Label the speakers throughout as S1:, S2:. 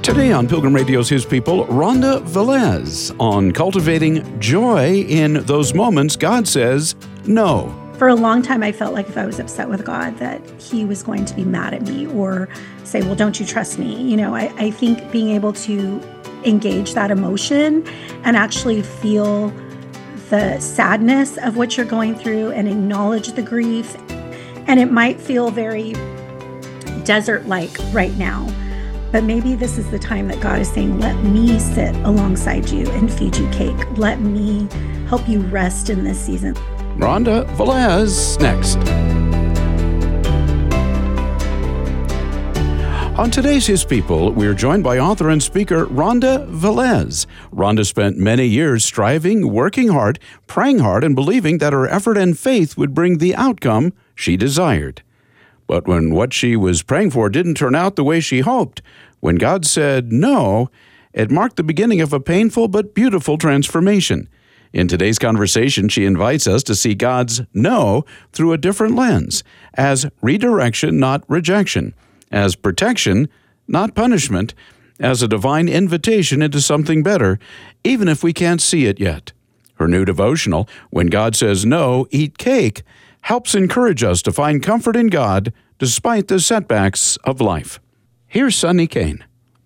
S1: Today on Pilgrim Radio's His People, Rhonda Velez on cultivating joy in those moments God says no.
S2: For a long time, I felt like if I was upset with God that he was going to be mad at me or say, well, don't you trust me? You know, I think being able to engage that emotion and actually feel the sadness of what you're going through and acknowledge the grief. And it might feel very desert-like right now. But maybe this is the time that God is saying, let me sit alongside you and feed you cake. Let me help you rest in this season.
S1: Rhonda Velez next. On today's His People, we're joined by author and speaker Rhonda Velez. Rhonda spent many years striving, working hard, praying hard, and believing that her effort and faith would bring the outcome she desired. But when what she was praying for didn't turn out the way she hoped, when God said no, it marked the beginning of a painful but beautiful transformation. In today's conversation, she invites us to see God's no through a different lens, as redirection, not rejection, as protection, not punishment, as a divine invitation into something better, even if we can't see it yet. Her new devotional, When God Says No, Eat Cake, helps encourage us to find comfort in God despite the setbacks of life. Here's Sunny Kane.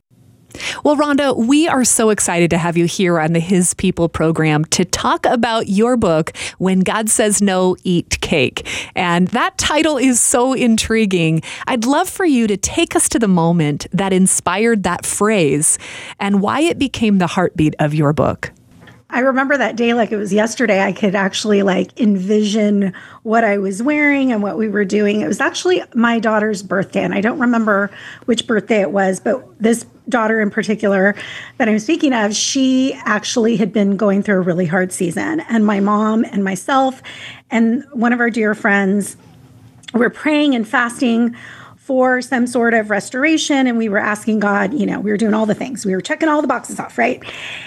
S3: Well, Rhonda, we are so excited to have you here on the His People program to talk about your book, When God Says No, Eat Cake. And that title is so intriguing. I'd love for you to take us to the moment that inspired that phrase and why it became the heartbeat of your book.
S2: I remember that day like it was yesterday. I could actually envision what I was wearing and what we were doing. It was actually my daughter's birthday, and I don't remember which birthday it was, but this daughter in particular that I'm speaking of, she actually had been going through a really hard season. And my mom and myself and one of our dear friends were praying and fasting for some sort of restoration, and we were asking God, we were doing all the things. We were checking all the boxes off, right?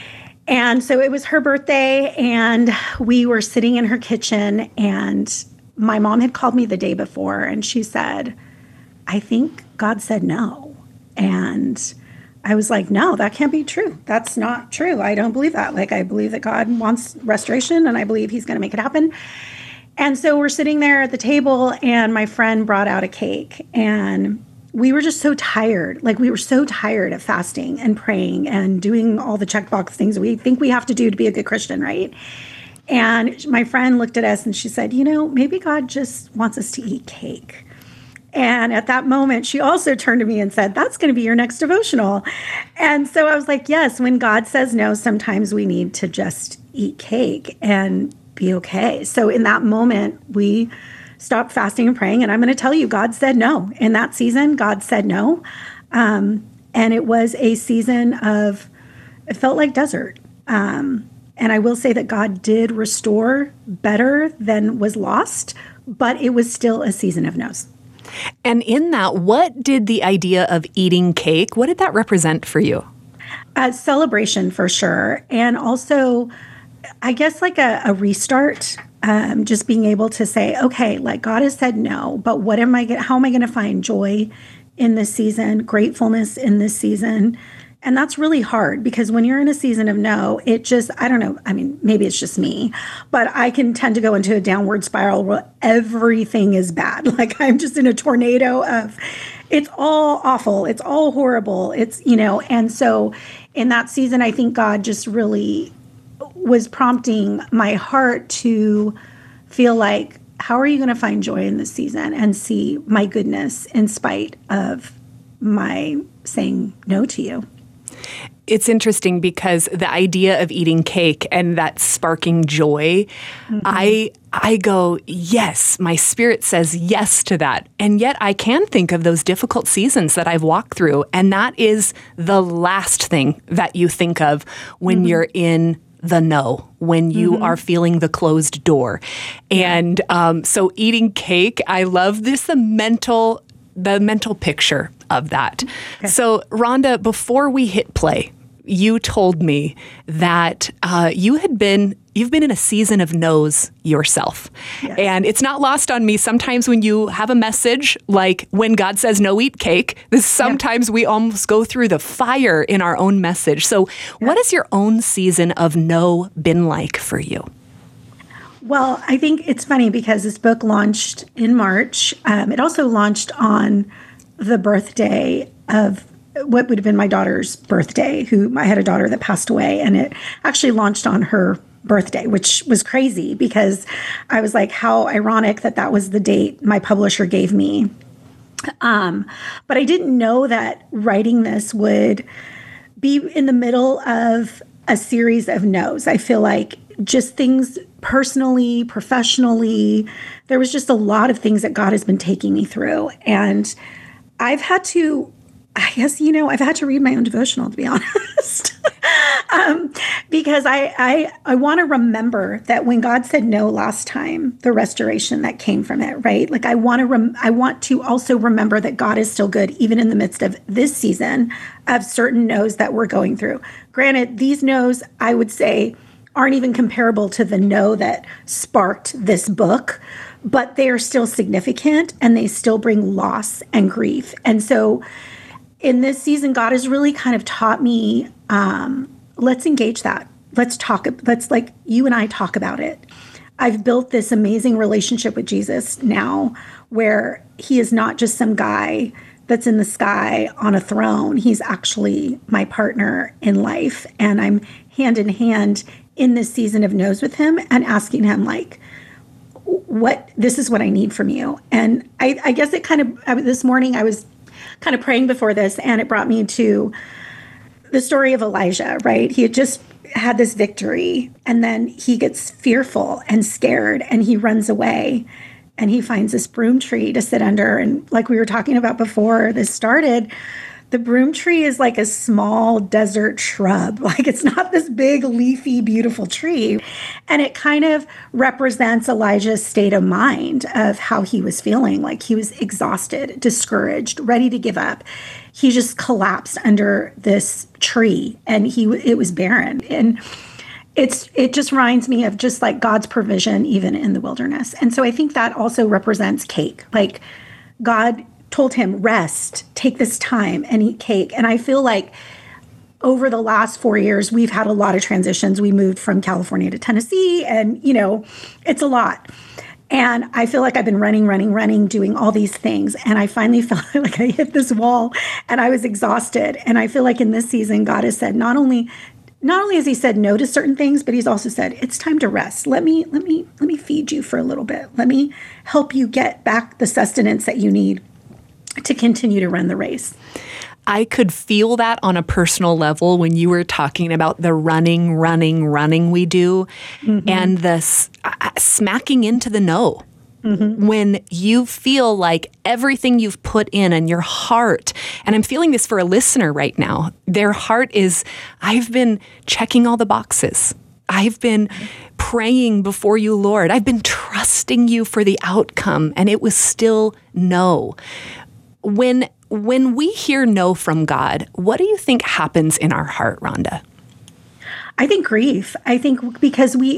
S2: And so it was her birthday, and we were sitting in her kitchen, and my mom had called me the day before, and she said, I think God said no. And I was like, no, that can't be true. That's not true. I don't believe that. I believe that God wants restoration, and I believe he's going to make it happen. And so we're sitting there at the table, and my friend brought out a cake, and we were just so tired. We were so tired of fasting and praying and doing all the checkbox things we think we have to do to be a good Christian, right? And my friend looked at us and she said, maybe God just wants us to eat cake. And at that moment, she also turned to me and said, that's going to be your next devotional. And so I was like, yes, when God says no, sometimes we need to just eat cake and be okay. So in that moment, we stopped fasting and praying. And I'm going to tell you, God said no. In that season, God said no. And it was a season it felt like desert. And I will say that God did restore better than was lost, but it was still a season of no's.
S3: And in that, what did the idea of eating cake, what did that represent for you?
S2: A celebration for sure. And also, I guess a restart. Just being able to say, okay, God has said no, but how am I going to find joy in this season, gratefulness in this season? And that's really hard because when you're in a season of no, it just, I don't know, maybe it's just me, but I can tend to go into a downward spiral where everything is bad. I'm just in a tornado of, it's all awful, it's all horrible, and so in that season, I think God just really was prompting my heart to feel like, how are you going to find joy in this season and see my goodness in spite of my saying no to you?
S3: It's interesting because the idea of eating cake and that sparking joy, I go, yes, my spirit says yes to that. And yet I can think of those difficult seasons that I've walked through. And that is the last thing that you think of when you're in the no, when you are feeling the closed door. And so eating cake, I love this, the mental picture of that. Okay. So Rhonda, before we hit play, you told me that you've been in a season of no's yourself. Yes. And it's not lost on me. Sometimes when you have a message, like when God says no, eat cake, sometimes we almost go through the fire in our own message. So what has your own season of no been like for you?
S2: Well, I think it's funny because this book launched in March. It also launched on the birthday of what would have been my daughter's birthday, I had a daughter that passed away, and it actually launched on her birthday, which was crazy because I was like, how ironic that was the date my publisher gave me. But I didn't know that writing this would be in the middle of a series of no's. I feel like just things personally, professionally, there was just a lot of things that God has been taking me through. And I've had to read my own devotional, to be honest, because I want to remember that when God said no last time, the restoration that came from it, right? Like I want to also remember that God is still good, even in the midst of this season of certain no's that we're going through. Granted, these no's, I would say, aren't even comparable to the no that sparked this book, but they are still significant and they still bring loss and grief. And so in this season, God has really kind of taught me, let's engage that. Let's like you and I talk about it. I've built this amazing relationship with Jesus now where he is not just some guy that's in the sky on a throne. He's actually my partner in life. And I'm hand in hand in this season of no's with him and asking him like, this is what I need from you. And I guess it kind of, this morning I was kind of praying before this and it brought me to the story of Elijah, right? He had just had this victory and then he gets fearful and scared and he runs away and he finds this broom tree to sit under. And like we were talking about before this started, the broom tree is like a small desert shrub. Like it's not this big, leafy, beautiful tree. And it kind of represents Elijah's state of mind of how he was feeling. Like he was exhausted, discouraged, ready to give up. He just collapsed under this tree and it was barren. And it just reminds me of just like God's provision, even in the wilderness. And so I think that also represents cake. Like God told him, rest, take this time and eat cake. And I feel like over the last 4 years, we've had a lot of transitions. We moved from California to Tennessee and, it's a lot. And I feel like I've been running, doing all these things. And I finally felt like I hit this wall and I was exhausted. And I feel like in this season, God has said, not only has he said no to certain things, but he's also said, it's time to rest. Let me feed you for a little bit. Let me help you get back the sustenance that you need to continue to run the race.
S3: I could feel that on a personal level when you were talking about the running we do and the smacking into the no. Mm-hmm. When you feel like everything you've put in and your heart, and I'm feeling this for a listener right now, their heart is, I've been checking all the boxes. I've been praying before you, Lord. I've been trusting you for the outcome, and it was still no. When we hear no from God, what do you think happens in our heart, Rhonda?
S2: I think grief. I think because we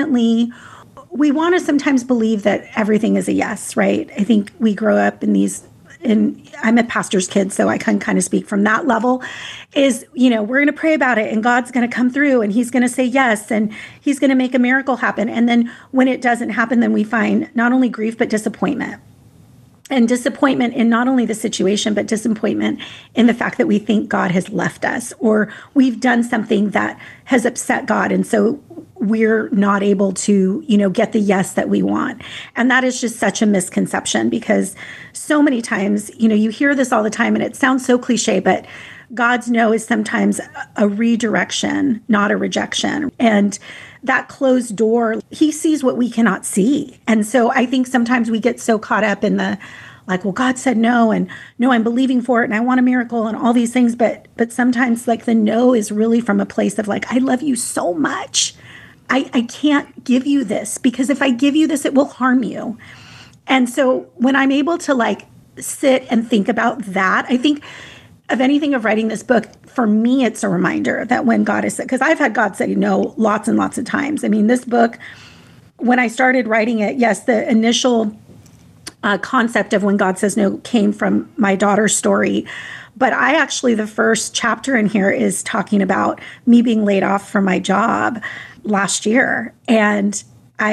S2: want to sometimes believe that everything is a yes, right? I think we grow up I'm a pastor's kid, so I can kind of speak from that level, is, we're going to pray about it and God's going to come through and he's going to say yes and he's going to make a miracle happen. And then when it doesn't happen, then we find not only grief, but disappointment. And disappointment in not only the situation, but disappointment in the fact that we think God has left us or we've done something that has upset God. And so we're not able to, get the yes that we want. And that is just such a misconception because so many times, you hear this all the time and it sounds so cliche, but God's no is sometimes a redirection, not a rejection. And that closed door, he sees what we cannot see. And so I think sometimes we get so caught up in the, like, well, God said no, and no, I'm believing for it, and I want a miracle, and all these things. But sometimes, like, the no is really from a place of, like, I love you so much. I can't give you this, because if I give you this, it will harm you. And so when I'm able to, like, sit and think about that, I think of anything of writing this book, for me, it's a reminder that when God is, because I've had God say no lots and lots of times. I mean, this book, when I started writing it, yes, the initial concept of when God says no came from my daughter's story. But I actually, the first chapter in here is talking about me being laid off from my job last year. And I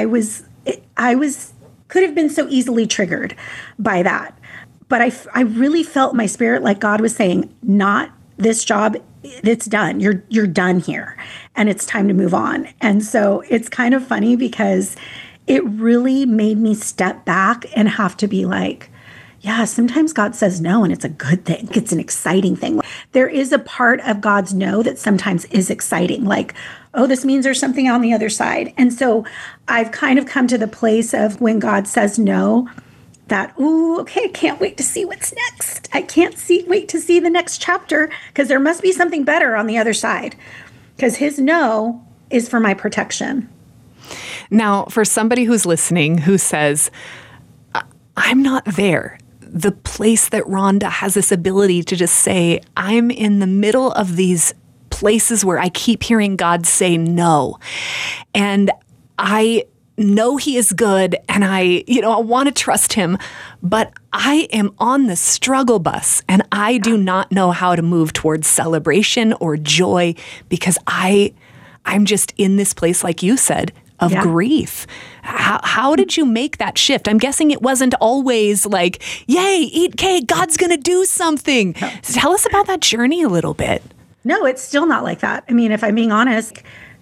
S2: could have been so easily triggered by that. But I really felt my spirit like God was saying, not this job, it's done. You're done here. And it's time to move on. And so it's kind of funny because it really made me step back and have to be like, yeah, sometimes God says no, and it's a good thing. It's an exciting thing. There is a part of God's no that sometimes is exciting. Like, oh, this means there's something on the other side. And so I've kind of come to the place of when God says no, that, ooh, okay, I can't wait to see what's next. I can't wait to see the next chapter because there must be something better on the other side because his no is for my protection.
S3: Now, for somebody who's listening who says, I'm not there, the place that Rhonda has this ability to just say, I'm in the middle of these places where I keep hearing God say no. And I know he is good and I want to trust him, but I am on the struggle bus and I do not know how to move towards celebration or joy because I'm just in this place, like you said, of grief. How did you make that shift? I'm guessing it wasn't always like, yay, eat cake, God's going to do something. No. Tell us about that journey a little bit.
S2: No, it's still not like that. I mean, if I'm being honest,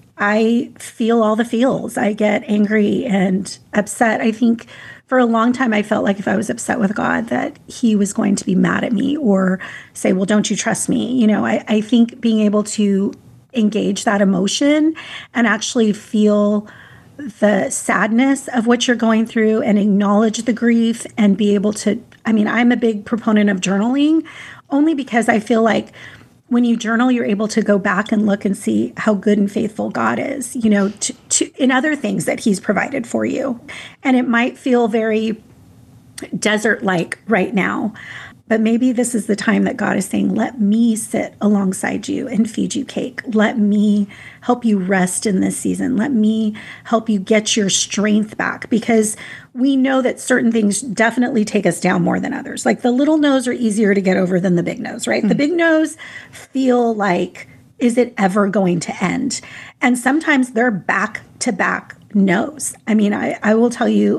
S2: I feel all the feels. I get angry and upset. I think for a long time, I felt like if I was upset with God, that he was going to be mad at me or say, well, don't you trust me? I think being able to engage that emotion and actually feel the sadness of what you're going through and acknowledge the grief and be able to, I'm a big proponent of journaling only because I feel like when you journal, you're able to go back and look and see how good and faithful God is, in other things that he's provided for you. And it might feel very desert-like right now, but maybe this is the time that God is saying, let me sit alongside you and feed you cake. Let me help you rest in this season. Let me help you get your strength back because we know that certain things definitely take us down more than others. Like the little no's are easier to get over than the big no's, right? Mm-hmm. The big no's feel like, is it ever going to end? And sometimes they're back-to-back no's. I will tell you,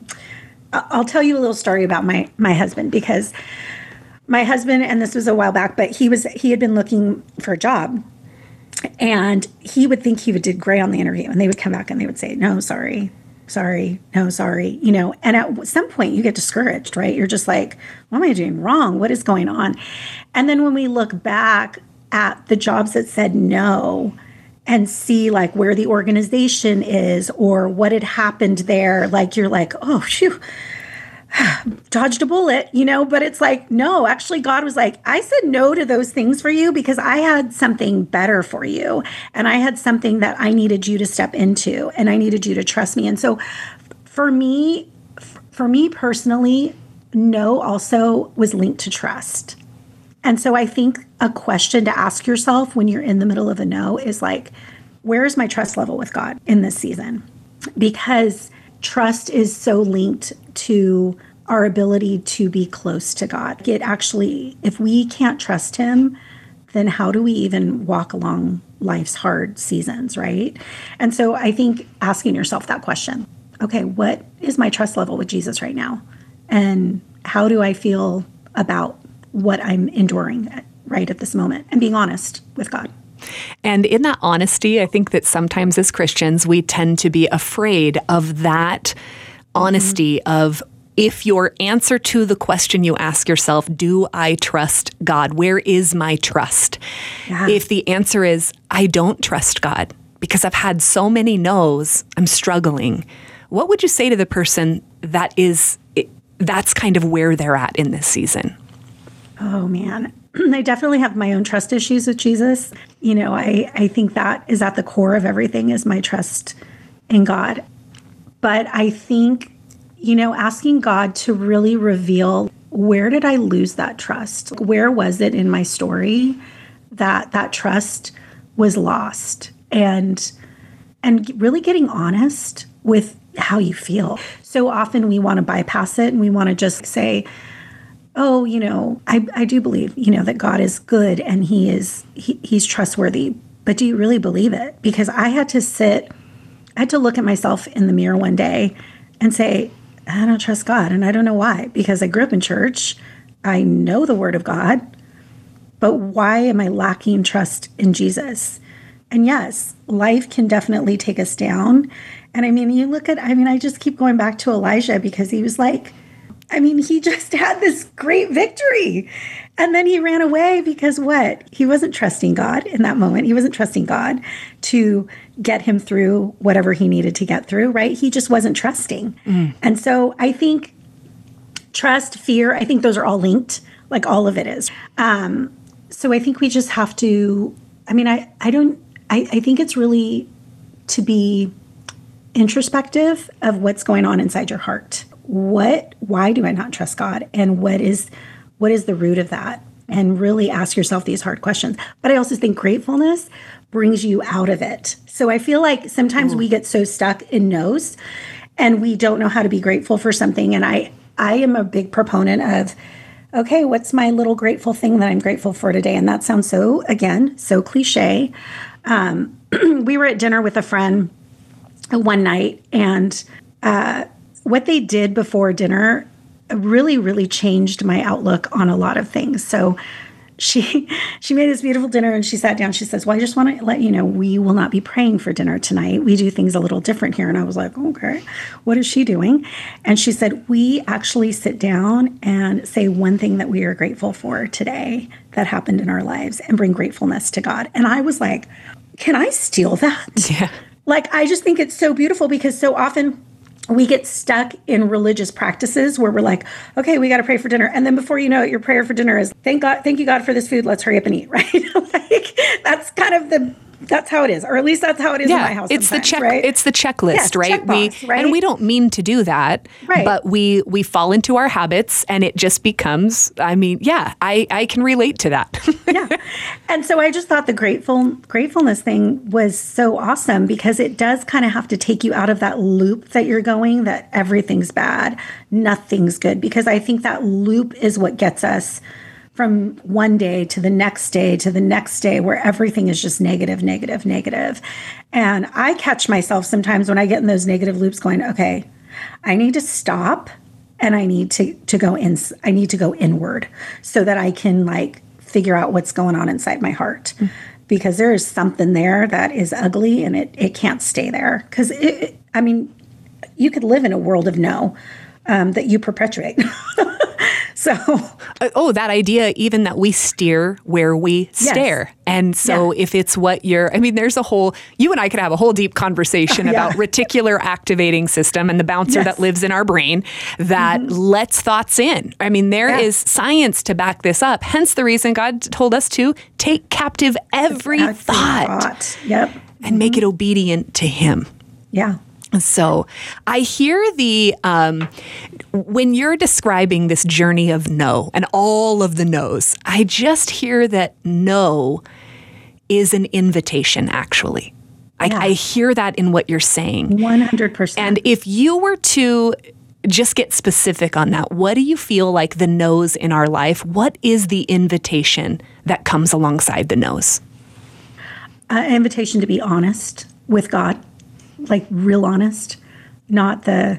S2: I'll tell you a little story about my husband because my husband, and this was a while back, but he had been looking for a job and he would think he did great on the interview and they would come back and they would say, no, sorry, no, sorry, and at some point you get discouraged, right? You're just like, what am I doing wrong? What is going on? And then when we look back at the jobs that said no and see like where the organization is or what had happened there, like you're like, oh, phew, dodged a bullet, but it's like, no, actually God was like, I said no to those things for you because I had something better for you. And I had something that I needed you to step into and I needed you to trust me. And so for me personally, no also was linked to trust. And so I think a question to ask yourself when you're in the middle of a no is like, where is my trust level with God in this season? Because trust is so linked to our ability to be close to God. If we can't trust him, then how do we even walk along life's hard seasons, right? And so I think asking yourself that question, okay, what is my trust level with Jesus right now? And how do I feel about what I'm enduring right at this moment? And being honest with God.
S3: And in that honesty, I think that sometimes as Christians, we tend to be afraid of that honesty of if your answer to the question you ask yourself, do I trust God? Where is my trust? Yeah. If the answer is, I don't trust God because I've had so many no's, I'm struggling. What would you say to the person that's kind of where they're at in this season?
S2: Oh, man. I definitely have my own trust issues with Jesus. I think that is at the core of everything is my trust in God. But I think, asking God to really reveal where did I lose that trust? Where was it in my story that trust was lost? And really getting honest with how you feel. So often we want to bypass it and we want to just say, oh, I do believe, that God is good and he's trustworthy. But do you really believe it? Because I had to look at myself in the mirror one day and say, I don't trust God. And I don't know why, because I grew up in church. I know the word of God, but why am I lacking trust in Jesus? And yes, life can definitely take us down. And I just keep going back to Elijah because he was like, he just had this great victory. And then he ran away because what? He wasn't trusting God in that moment. He wasn't trusting God to get him through whatever he needed to get through, right? He just wasn't trusting. And so I think trust, fear, I think those are all linked, like all of it is. So I think we just have to, I think it's really to be introspective of what's going on inside your heart. Why do I not trust God? And what is the root of that? And really ask yourself these hard questions. But I also think gratefulness brings you out of it. So I feel like sometimes we get so stuck in no's and we don't know how to be grateful for something. And I am a big proponent of, okay, what's my little grateful thing that I'm grateful for today? And that sounds so cliche. We were at dinner with a friend one night, and what they did before dinner really, really changed my outlook on a lot of things. So she made this beautiful dinner and she sat down. She says, well, I just want to let you know, we will not be praying for dinner tonight. We do things a little different here. And I was like, okay, what is she doing? And she said, we actually sit down and say one thing that we are grateful for today that happened in our lives and bring gratefulness to God. And I was like, can I steal that?
S3: Yeah.
S2: Like, I just think it's so beautiful because so often we get stuck in religious practices where we're like, okay, we got to pray for dinner. And then before you know it, your prayer for dinner is, thank you, God, for this food. Let's hurry up and eat, right? Like, that's how it is. Or at least that's how it is in my house.
S3: It's the check,
S2: right?
S3: It's the checklist, right?
S2: Checkbox, right?
S3: And we don't mean to do that,
S2: right.
S3: But we fall into our habits and it just becomes, I can relate to that.
S2: Yeah. And so I just thought the gratefulness thing was so awesome because it does kind of have to take you out of that loop that you're going, that everything's bad, nothing's good. Because I think that loop is what gets us from one day to the next day to the next day, where everything is just negative, negative, negative. And I catch myself sometimes when I get in those negative loops going, okay, I need to stop and I need to go in. I need to go inward so that I can figure out what's going on inside my heart. Because there is something there that is ugly and it can't stay there. Because you could live in a world of no that you perpetuate. So,
S3: that idea, even that we steer where we stare. Yes. And so if it's what there's you and I could have a whole deep conversation about reticular activating system and the bouncer that lives in our brain that lets thoughts in. There is science to back this up. Hence the reason God told us to take captive every thought.
S2: Yep.
S3: And make it obedient to him.
S2: Yeah.
S3: So I hear when you're describing this journey of no and all of the no's, I just hear that no is an invitation, actually. I hear that in what you're saying.
S2: 100%.
S3: And if you were to just get specific on that, what do you feel like the no's in our life? What is the invitation that comes alongside the no's?
S2: An invitation to be honest with God. Like real honest, not the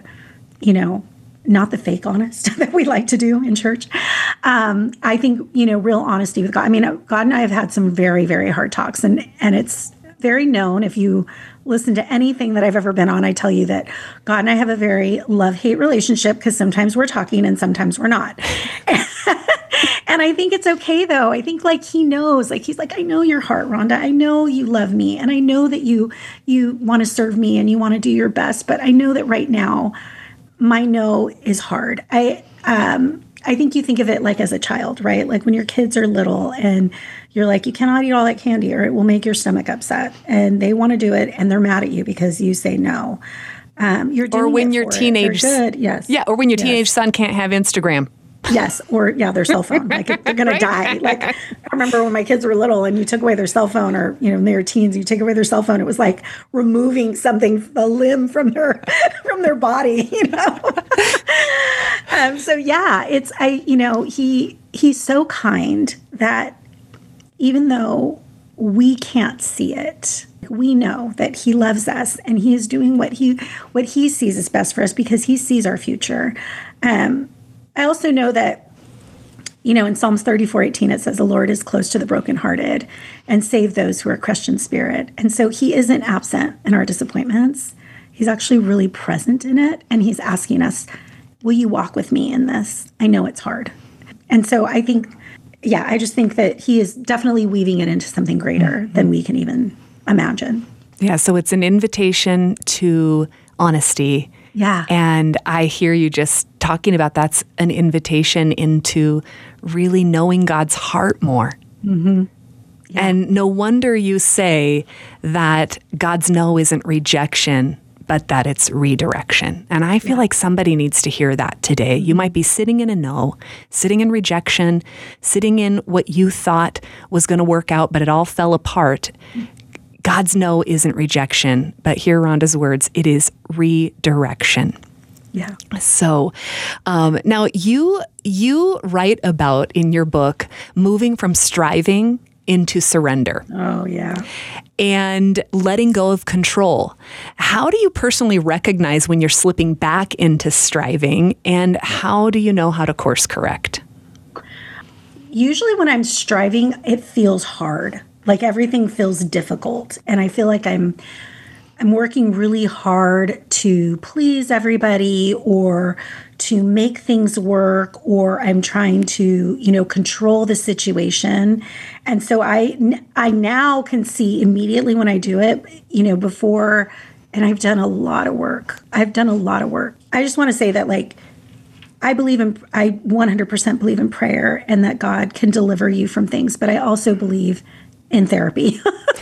S2: fake honest that we like to do in church. I think, real honesty with God. God and I have had some very, very hard talks and it's very known. If you listen to anything that I've ever been on, I tell you that God and I have a very love-hate relationship because sometimes we're talking and sometimes we're not. And I think it's okay, though. I think he knows, he's like, I know your heart, Rhonda. I know you love me. And I know that you want to serve me and you want to do your best. But I know that right now, my no is hard. I think you think of it as a child, right? Like when your kids are little and you're like, you cannot eat all that candy or it will make your stomach upset. And they want to do it and they're mad at you because you say no.
S3: You're doing or when your teenage
S2: good. Yes.
S3: Yeah, or when your teenage son can't have Instagram.
S2: Yes, or their cell phone. Like if they're going to die. Like I remember when my kids were little and you took away their cell phone, or when they were teens, you take away their cell phone. It was like removing something, a limb from their body. So yeah, he's so kind that even though we can't see it, we know that he loves us and he is doing what he sees is best for us because he sees our future. I also know that, in Psalms 34:18, it says, the Lord is close to the brokenhearted and save those who are crushed in spirit. And so he isn't absent in our disappointments. He's actually really present in it. And he's asking us, will you walk with me in this? I know it's hard. And so I just think that he is definitely weaving it into something greater than we can even imagine.
S3: Yeah, so it's an invitation to honesty.
S2: Yeah.
S3: And I hear you just talking about that's an invitation into really knowing God's heart more. Mm-hmm. Yeah. And no wonder you say that God's no isn't rejection, but that it's redirection. And I feel like somebody needs to hear that today. You might be sitting in a no, sitting in rejection, sitting in what you thought was going to work out, but it all fell apart. God's no isn't rejection, but hear Rhonda's words, it is redirection.
S2: Yeah.
S3: So now you write about in your book moving from striving into surrender.
S2: Oh, yeah.
S3: And letting go of control. How do you personally recognize when you're slipping back into striving, and how do you know how to course correct?
S2: Usually when I'm striving, it feels hard. Like everything feels difficult. And I feel like I'm working really hard to please everybody or to make things work, or I'm trying to, control the situation. And so I now can see immediately when I do it, before, and I've done a lot of work. I just want to say that I 100% believe in prayer and that God can deliver you from things, but I also believe in therapy.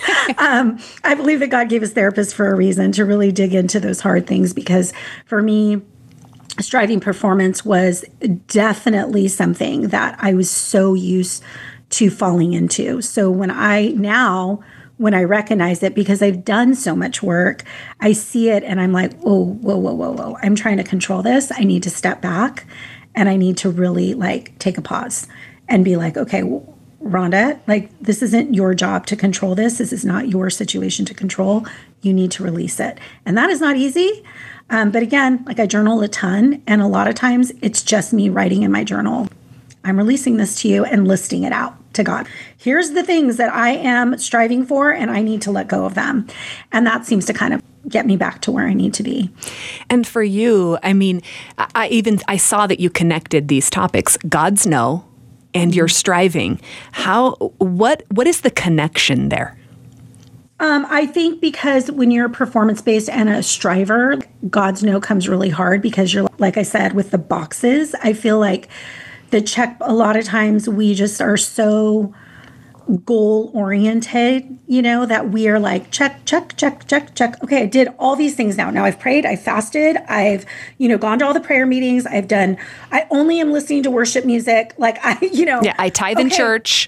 S2: I believe that God gave us therapists for a reason to really dig into those hard things, because for me, striving performance was definitely something that I was so used to falling into. So when I recognize it, because I've done so much work, I see it and I'm like, oh, whoa. I'm trying to control this. I need to step back and I need to really take a pause and be like, okay, Rhonda, this isn't your job to control this. This is not your situation to control. You need to release it. And that is not easy. But again, I journal a ton. And a lot of times it's just me writing in my journal. I'm releasing this to you and listing it out to God. Here's the things that I am striving for, and I need to let go of them. And that seems to kind of get me back to where I need to be.
S3: And for you, I saw that you connected these topics, God's no, and you're striving. What is the connection there?
S2: I think because when you're performance-based and a striver, God's no comes really hard because you're, like I said, with the boxes. I feel like the check, a lot of times we just are so goal-oriented, that we are check. Okay, I did all these things now. Now I've prayed, I've fasted, I've, gone to all the prayer meetings, I only am listening to worship music.
S3: Yeah, I tithe in church.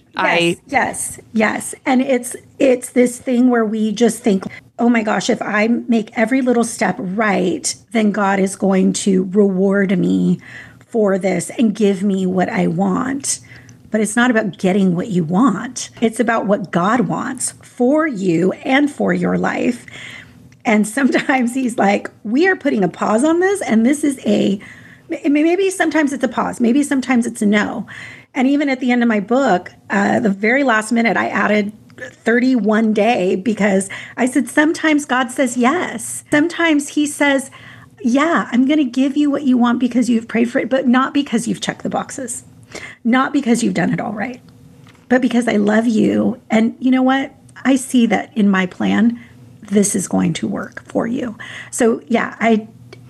S2: Yes. And it's this thing where we just think, oh my gosh, if I make every little step right, then God is going to reward me for this and give me what I want. But it's not about getting what you want. It's about what God wants for you and for your life. And sometimes he's like, we are putting a pause on this. And this is maybe sometimes it's a pause. Maybe sometimes it's a no. And even at the end of my book, the very last minute, I added 31 day because I said, sometimes God says yes. Sometimes he says, yeah, I'm going to give you what you want because you've prayed for it, but not because you've checked the boxes. Not because you've done it all right, but because I love you. And you know what? I see that in my plan, this is going to work for you. So I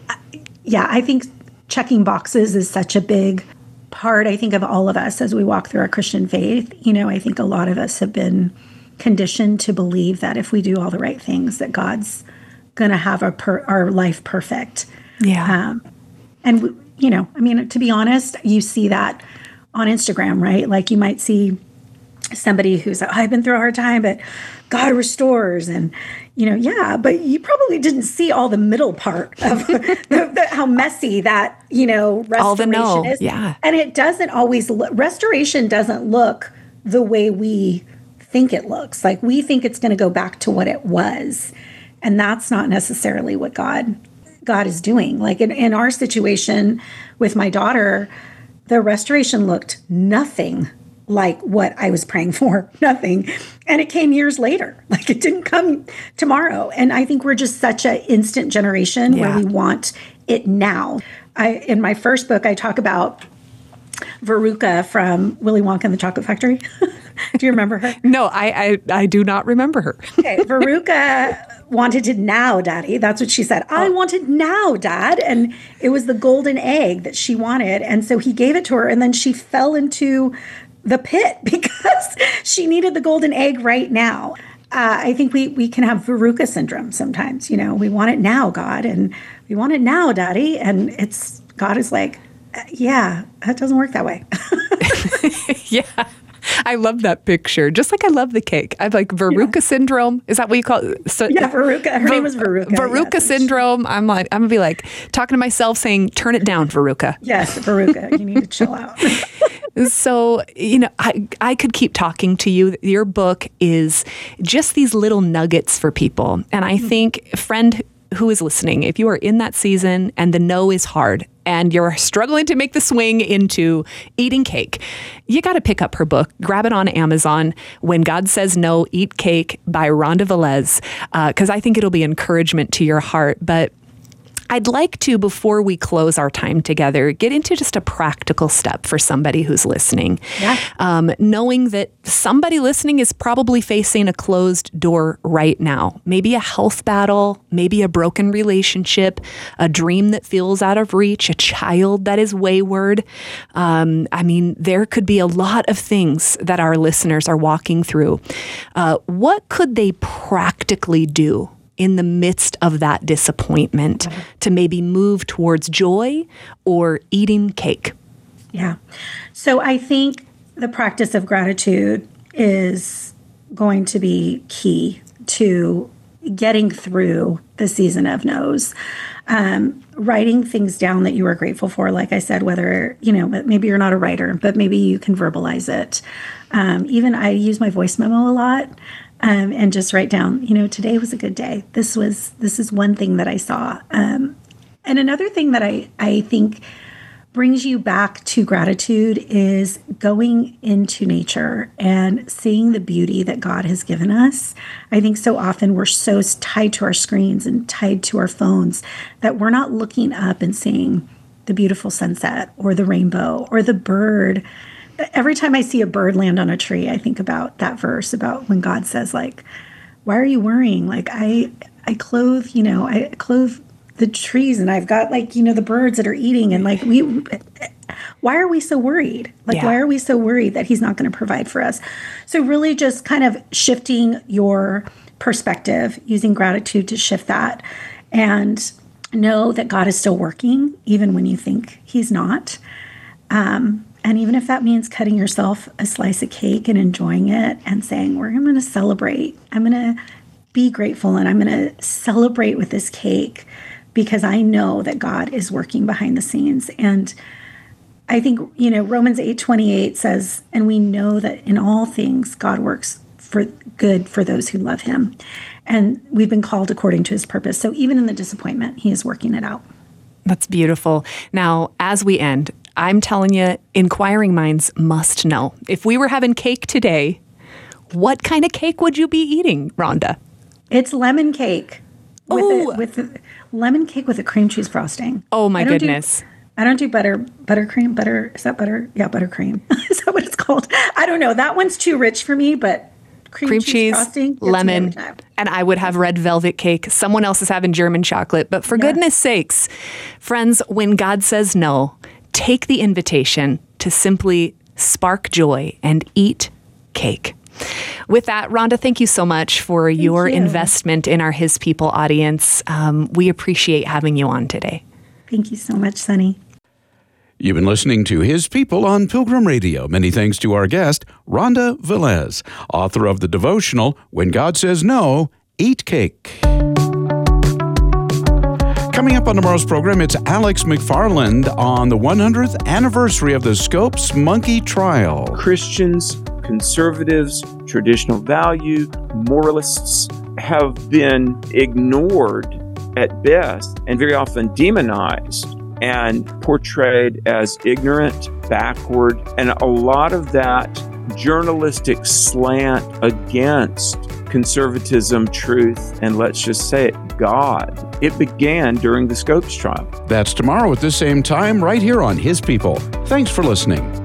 S2: think checking boxes is such a big part, I think, of all of us as we walk through our Christian faith. I think a lot of us have been conditioned to believe that if we do all the right things, that God's going to have our life perfect.
S3: Yeah.
S2: And I mean, to be honest, you see that on Instagram, right? Like you might see somebody who's like, I've been through a hard time, but God restores. And, yeah, but you probably didn't see all the middle part of how messy that, restoration is.
S3: Yeah.
S2: And it doesn't always, restoration doesn't look the way we think it looks. Like we think it's going to go back to what it was. And that's not necessarily what God is doing. Like in our situation with my daughter, the restoration looked nothing like what I was praying for, nothing. And it came years later. Like it didn't come tomorrow. And I think we're just such an instant generation where we want it now. In my first book, I talk about Veruca from Willy Wonka and the Chocolate Factory. Do you remember her?
S3: No, I do not remember her.
S2: Okay, Veruca wanted it now, Daddy. That's what she said. I want it now, Dad. And it was the golden egg that she wanted. And so he gave it to her. And then she fell into the pit because she needed the golden egg right now. I think we can have Veruca syndrome sometimes. We want it now, God. And we want it now, Daddy. And God is like, yeah, that doesn't work that way.
S3: Yeah. I love that picture. Just like I love the cake. I like Veruca syndrome. Is that what you call it? So,
S2: yeah, Veruca. Her name was Veruca.
S3: Veruca syndrome. I'm going to be like talking to myself saying, turn it down, Veruca.
S2: Yes, Veruca. You need to chill out.
S3: So, I could keep talking to you. Your book is just these little nuggets for people. And I think, friend who is listening, if you are in that season and the no is hard and you're struggling to make the swing into eating cake, you got to pick up her book, grab it on Amazon. When God Says No, Eat Cake by Rhonda Velez, because I think it'll be encouragement to your heart. But I'd like to, before we close our time together, get into just a practical step for somebody who's listening. Yeah. Knowing that somebody listening is probably facing a closed door right now. Maybe a health battle, maybe a broken relationship, a dream that feels out of reach, a child that is wayward. There could be a lot of things that our listeners are walking through. What could they practically do in the midst of that disappointment to maybe move towards joy or eating cake?
S2: Yeah. So I think the practice of gratitude is going to be key to getting through the season of no's. Writing things down that you are grateful for, like I said, whether, maybe you're not a writer, but maybe you can verbalize it. Even I use my voice memo a lot. And just write down, today was a good day. This is one thing that I saw. And another thing that I think brings you back to gratitude is going into nature and seeing the beauty that God has given us. I think so often we're so tied to our screens and tied to our phones that we're not looking up and seeing the beautiful sunset or the rainbow or the bird. Every time I see a bird land on a tree, I think about that verse about when God says, like, why are you worrying? Like, I clothe the trees and I've got the birds that are eating. And why are we so worried? Why are we so worried that he's not going to provide for us? So really just kind of shifting your perspective, using gratitude to shift that and know that God is still working, even when you think he's not. And even if that means cutting yourself a slice of cake and enjoying it and saying, I'm going to celebrate. I'm going to be grateful and I'm going to celebrate with this cake because I know that God is working behind the scenes. And I think, Romans 8:28 says, and we know that in all things, God works for good for those who love him. And we've been called according to his purpose. So even in the disappointment, he is working it out.
S3: That's beautiful. Now, as we end, I'm telling you, inquiring minds must know. If we were having cake today, what kind of cake would you be eating, Rhonda?
S2: It's lemon cake. With lemon cake with a cream cheese frosting.
S3: Oh my goodness.
S2: I don't do buttercream. Is that butter? Yeah, buttercream. Is that what it's called? I don't know. That one's too rich for me, but cream cheese frosting,
S3: lemon, and I would have red velvet cake. Someone else is having German chocolate. But for goodness sakes, friends, when God says no, take the invitation to simply spark joy and eat cake. With that, Rhonda, thank you so much for your investment in our His People audience. We appreciate having you on today.
S2: Thank you so much, Sunny.
S1: You've been listening to His People on Pilgrim Radio. Many thanks to our guest, Rhonda Velez, author of the devotional, When God Says No, Eat Cake. Coming up on tomorrow's program, it's Alex McFarland on the 100th anniversary of the Scopes Monkey Trial.
S4: Christians, conservatives, traditional value, moralists have been ignored at best and very often demonized and portrayed as ignorant, backward, and a lot of that journalistic slant against conservatism, truth, and let's just say it, God. It began during the Scopes trial.
S1: That's tomorrow at this same time, right here on His People. Thanks for listening.